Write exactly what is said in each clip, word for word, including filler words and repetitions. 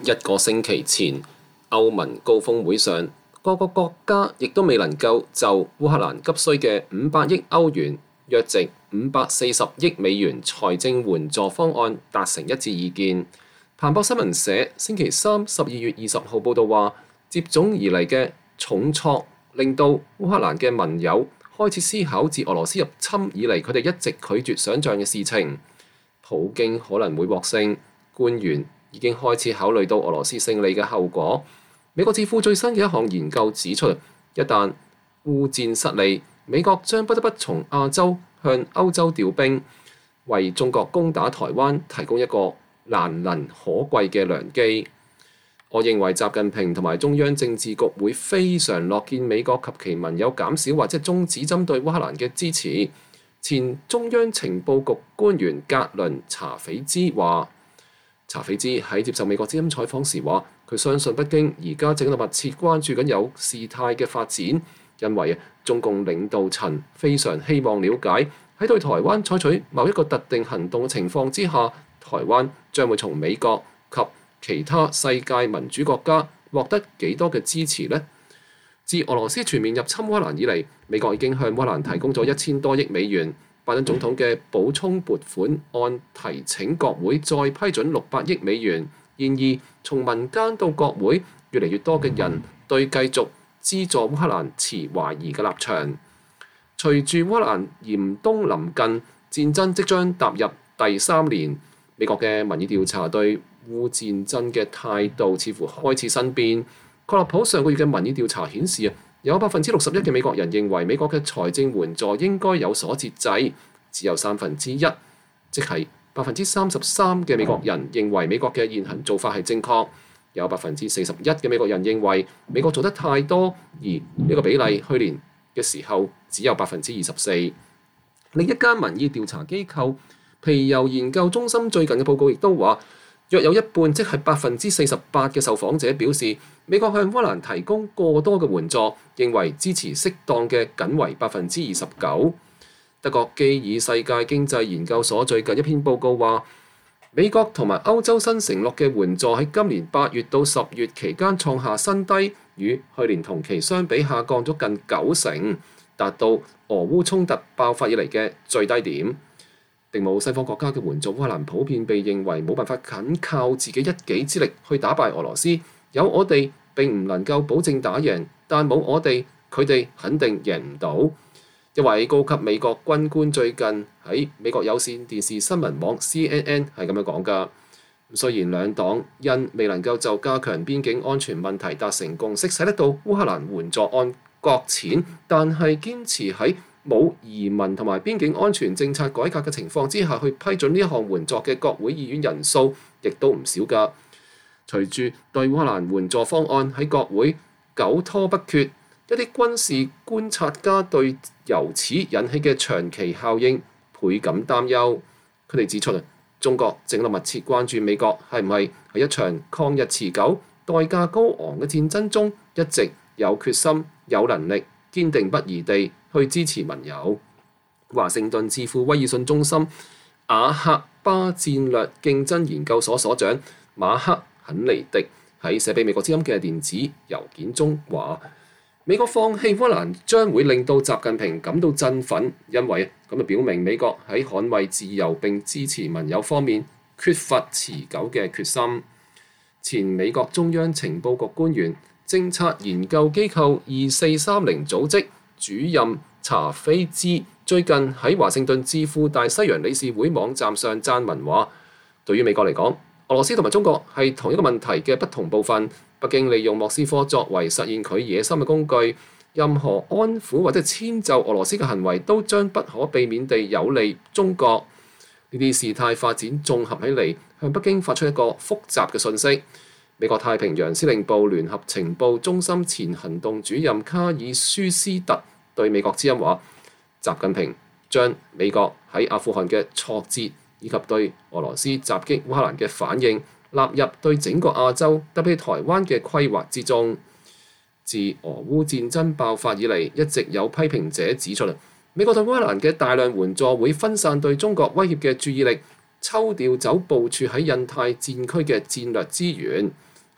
一個星期前，歐盟高峰會上，各個國家亦都未能夠就烏克蘭急需嘅五百億歐元，約值五百四十億美元財政援助方案達成一致意見。彭博新聞社星期三十二月二十號報導話，接踵而嚟嘅重挫令到烏克蘭嘅盟友開始思考自俄羅斯入侵以嚟佢哋一直拒絕想像嘅事情。普京可能會獲勝，官員已經開始考慮到俄羅斯勝利嘅後果。美國智庫最新嘅一項研究指出，一旦烏戰失利，美國將不得不從亞洲向歐洲調兵，為中國攻打台灣提供一個難能可貴嘅良機。我認為習近平同埋中央政治局會非常樂見美國及其盟友減少或者終止針對烏克蘭嘅支持。前中央情報局官員格倫查斐茲話，查斐茲喺接受美國之音採訪時話，佢相信北京而家正喺度密切關注緊有事態嘅發展，因為中共領導層非常希望了解喺對台灣採取某一個特定行動嘅情況之下，台灣將會從美國及其他世界民主國家獲得幾多嘅支持呢？自俄羅斯全面入侵烏克蘭以嚟，美國已經向烏克蘭提供咗一千多億美元。拜登總統嘅補充撥款案提請國會再批准六百億美元。然而，從民間到國會，越嚟越多嘅人對繼續資助烏克蘭持懷疑嘅立場。隨住烏克蘭嚴冬臨近，戰爭即將踏入第三年，美國嘅民意調查對烏戰爭嘅態度似乎開始生變。確立普上個月嘅民意調查顯示啊，有百分之六十一嘅美國人認為美國嘅財政援助應該有所節制，只有三分之一，即係百分之三十三嘅美國人認為美國嘅現行做法係正確，有百分之四十一嘅美國人認為美國做得太多，而呢個比例去年嘅時候只有百分之二十四。另一間民意調查機構皮尤研究中心最近嘅報告亦都話，約有一半，即係百分之四十八嘅受訪者表示，美國向烏克蘭提供過多嘅援助，認為支持適當嘅僅為百分之二十九。德國基爾世界經濟研究所最近一篇報告話，美國同埋歐洲新承諾嘅援助喺今年八月到十月期間創下新低，與去年同期相比下降咗近九成，達到俄烏衝突爆發以嚟嘅最低點。並冇西方國家嘅援助，烏克蘭普遍被認為冇辦法僅靠自己一己之力去打敗俄羅斯。有我哋並唔能夠保證打贏，但冇我哋，佢哋肯定贏唔到。一位高級美國軍官最近喺美國有線電視新聞網 C N N 係咁樣講㗎。雖然兩黨因未能夠就加強邊境安全問題達成共識，使得到烏克蘭援助案擱淺，但係堅持喺冇移民同埋邊境安全政策改革嘅情況之下去批准呢一項援助嘅國會議員人數，亦都唔少㗎。隨住對烏克蘭援助方案喺國會久拖不決，一啲軍事觀察家對由此引起嘅長期效應倍感擔憂。佢哋指出，中國正喺度密切關注美國係唔係喺一場抗日持久、代價高昂嘅戰爭中，一直有決心、有能力、堅定不移地去支持盟友。華盛頓智庫威爾遜中心雅克巴戰略競爭研究所所長馬克肯尼迪喺寫俾美國之音嘅電子郵件中話，美國放棄烏克蘭將會令到習近平感到振奮，因為咁就表明美國喺捍衛自由並支持盟友方面缺乏持久嘅決心。前美國中央情報局官員、政策研究機構二四三零組織主任查菲茲最近喺華盛頓智庫大西洋理事會網站上撰文話，對於美國嚟講，俄羅斯同埋中國係同一個問題嘅不同部分。北京利用莫斯科作為實現佢野心嘅工具，任何安撫或者遷就俄羅斯嘅行為都將不可避免地有利中國。呢啲事態發展綜合起嚟，向北京發出一個複雜嘅訊息。美國太平洋司令部聯合情報中心前行動主任卡爾舒斯特對美國之音話，習近平將美國喺阿富汗嘅挫折以及對俄羅斯襲擊烏克蘭嘅反應納入對整個亞洲，特別係台灣嘅規劃之中。自俄烏戰爭爆發以嚟，一直有批評者指出，美國對烏克蘭嘅大量援助會分散對中國威脅嘅注意力，抽調走部署喺印太戰區嘅戰略資源。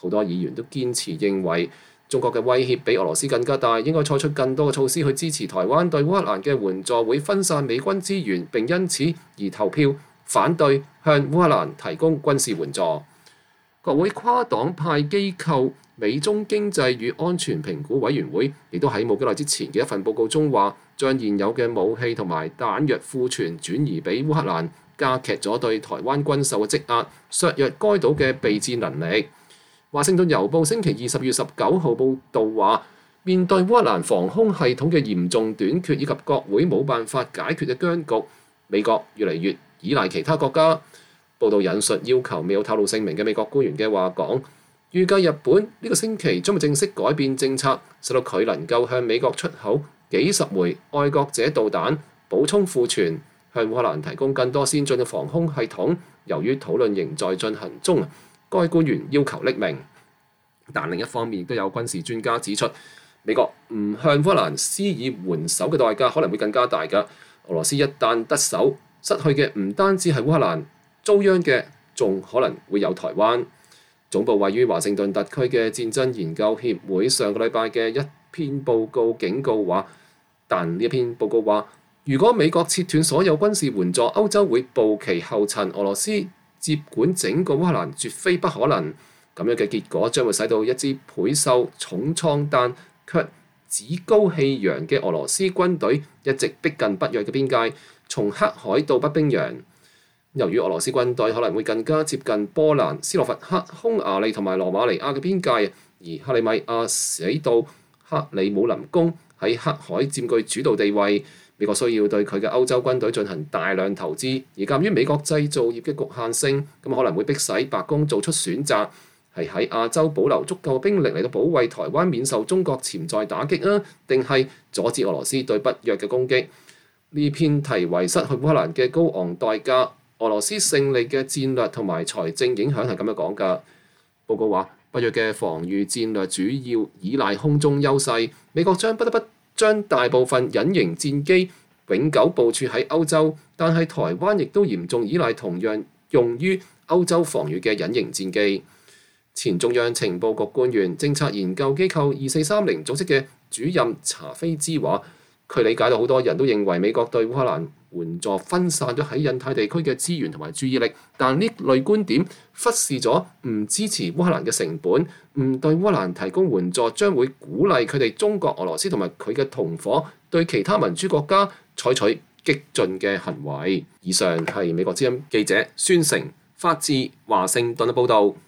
好多議員都堅持認為中國嘅威脅比俄羅斯更加大，應該採取更多嘅措施去支持台灣。對烏克蘭嘅援助會分散美軍資源，並因此而投票反對向烏克蘭提供軍事援助。國會跨黨派機構美中經濟與安全評估委員會亦都喺冇幾耐之前嘅一份報告中話，將現有嘅武器同埋彈藥庫存轉移俾烏克蘭，加劇咗對台灣軍售嘅積壓，削弱該島嘅備戰能力。華盛頓郵報星期二十月十九號報導話，面對烏克蘭防空系統嘅嚴重短缺以及國會冇辦法解決嘅僵局，美國越嚟越依賴其他國家。報導引述要求未有透露姓名嘅美國官員嘅話講，預計日本呢個星期將會正式改變政策，使到佢能夠向美國出口幾十枚愛國者導彈，補充庫存，向烏克蘭提供更多先進嘅防空系統。由於討論仍在進行中，該官員要求匿名。但另一方面，亦都有軍事專家指出，美國唔向烏克蘭施以援手嘅代價可能會更加大㗎。俄羅斯一旦得手，失去嘅唔單止係烏克蘭，遭殃嘅仲可能會有台灣。總部位於華盛頓特區嘅戰爭研究協會上個禮拜嘅一篇報告警告話，但呢一篇報告話，如果美國切斷所有軍事援助，歐洲會步其後塵，俄羅斯接管整個烏克蘭絕非不可能。咁樣嘅結果將會使到一支倍瘦重創但卻趾高氣揚嘅俄羅斯軍隊一直逼近北約嘅邊界，從黑海到北冰洋。由於俄羅斯軍隊可能會更加接近波蘭、斯洛伐克、匈牙利同埋羅馬尼亞嘅邊界，而克里米亞死到克里姆林宮喺黑海佔據主導地位，美國需要對佢嘅歐洲軍隊進行大量投資，而鑑於美國製造業嘅局限性，咁可能會迫使白宮做出選擇，係喺亞洲保留足夠兵力嚟到保衛台灣免受中國潛在打擊啊，定係阻止俄羅斯對北約嘅攻擊？呢篇題為失去烏克蘭嘅高昂代價，俄羅斯勝利嘅戰略同埋財政影響係咁樣講㗎。報告話，北約嘅防禦戰略主要依賴空中優勢，美國將不得不將大部分隱形戰機永久部署喺歐洲，但係台灣亦都嚴重依賴同樣用於歐洲防禦嘅隱形戰機。前中央情報局官員、政策研究機構二四三零組織嘅主任查菲茲話，佢理解到好多人都認為美國對烏克蘭援助分散咗喺印太地區嘅資源同埋注意力，但呢類觀點忽視咗唔支持烏克蘭嘅成本，唔對烏克蘭提供援助將會鼓勵佢哋中國、俄羅斯同埋佢嘅同夥對其他民主國家採取激進嘅行為。以上係美國之音記者孫成發自華盛頓嘅報導。